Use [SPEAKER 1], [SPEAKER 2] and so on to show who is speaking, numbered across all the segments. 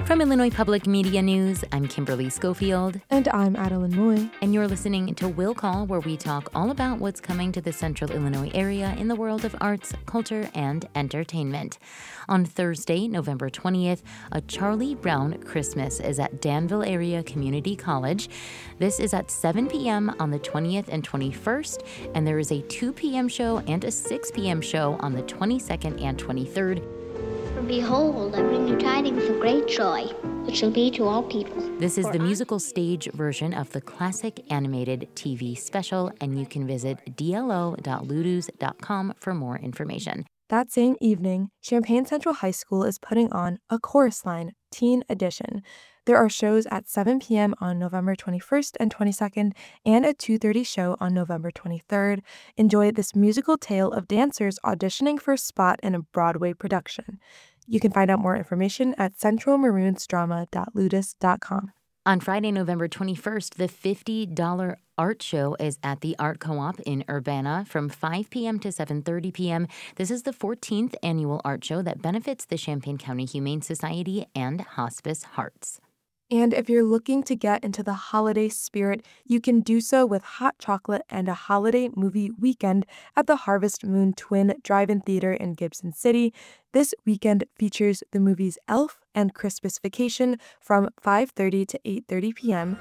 [SPEAKER 1] From Illinois Public Media News, I'm Kimberly Schofield.
[SPEAKER 2] And I'm Adeline Moy.
[SPEAKER 1] And you're listening to Will Call, where we talk all about what's coming to the Central Illinois area in the world of arts, culture, and entertainment. On Thursday, November 20th, a Charlie Brown Christmas is at Danville Area Community College. This is at 7 p.m. on the 20th and 21st, and there is a 2 p.m. show and a 6 p.m. show on the 22nd and 23rd.
[SPEAKER 3] For behold, I bring you tidings of great joy, which shall be to all people.
[SPEAKER 1] This is the musical stage version of the classic animated TV special, and you can visit dlo.ludus.com for more information.
[SPEAKER 2] That same evening, Champaign Central High School is putting on a Chorus Line Teen Edition. There are shows at 7 p.m. on November 21st and 22nd and a 2:30 show on November 23rd. Enjoy this musical tale of dancers auditioning for a spot in a Broadway production. You can find out more information at centralmaroonsdrama.ludus.com.
[SPEAKER 1] On Friday, November 21st, the $50 art show is at the Art Co-op in Urbana from 5 p.m. to 7:30 p.m. This is the 14th annual art show that benefits the Champaign County Humane Society and Hospice Hearts.
[SPEAKER 2] And if you're looking to get into the holiday spirit, you can do so with hot chocolate and a holiday movie weekend at the Harvest Moon Twin Drive-In Theater in Gibson City. This weekend features the movies Elf and Christmas Vacation from 5:30 to 8:30 p.m.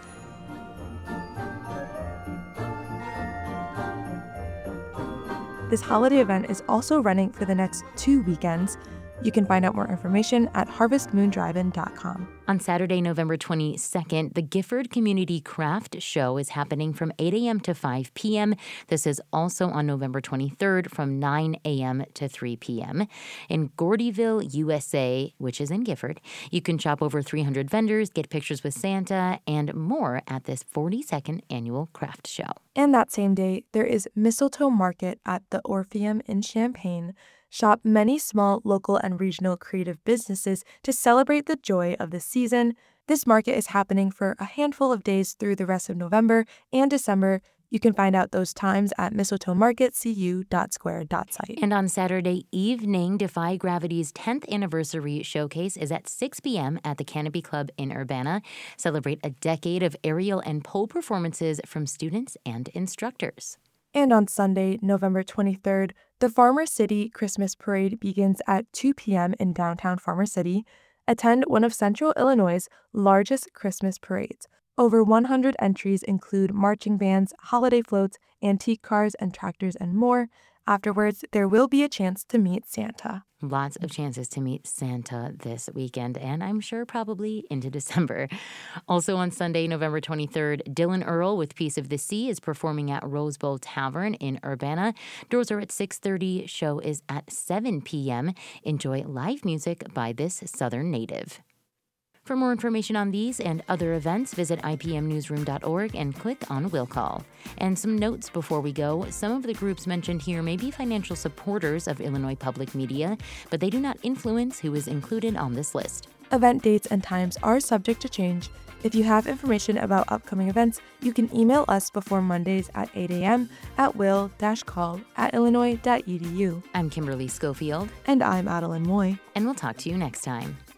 [SPEAKER 2] This holiday event is also running for the next 2 weekends. You can find out more information at harvestmoondrivein.com.
[SPEAKER 1] On Saturday, November 22nd, the Gifford Community Craft Show is happening from 8 a.m. to 5 p.m. This is also on November 23rd from 9 a.m. to 3 p.m. In Gordyville, USA, which is in Gifford, you can shop over 300 vendors, get pictures with Santa, and more at this 42nd annual craft show.
[SPEAKER 2] And that same day, there is Mistletoe Market at the Orpheum in Champaign. Shop many small, local, and regional creative businesses to celebrate the joy of the season. This market is happening for a handful of days through the rest of November and December. You can find out those times at mistletoemarketcu.square.site.
[SPEAKER 1] And on Saturday evening, Defy Gravity's 10th anniversary showcase is at 6 p.m. at the Canopy Club in Urbana. Celebrate a decade of aerial and pole performances from students and instructors.
[SPEAKER 2] And on Sunday, November 23rd, the Farmer City Christmas Parade begins at 2 p.m. in downtown Farmer City. Attend one of Central Illinois' largest Christmas parades. Over 100 entries include marching bands, holiday floats, antique cars and tractors, and more. Afterwards, there will be a chance to meet Santa.
[SPEAKER 1] Lots of chances to meet Santa this weekend, and I'm sure probably into December. Also on Sunday, November 23rd, Dylan Earl with Piece of the Sea is performing at Rose Bowl Tavern in Urbana. Doors are at 6:30. Show is at 7 p.m. Enjoy live music by this Southern native. For more information on these and other events, visit ipmnewsroom.org and click on Will Call. And some notes before we go. Some of the groups mentioned here may be financial supporters of Illinois Public Media, but they do not influence who is included on this list.
[SPEAKER 2] Event dates and times are subject to change. If you have information about upcoming events, you can email us before Mondays at 8 a.m. at will-call@illinois.edu.
[SPEAKER 1] I'm Kimberly Schofield.
[SPEAKER 2] And I'm Adeline Moy.
[SPEAKER 1] And we'll talk to you next time.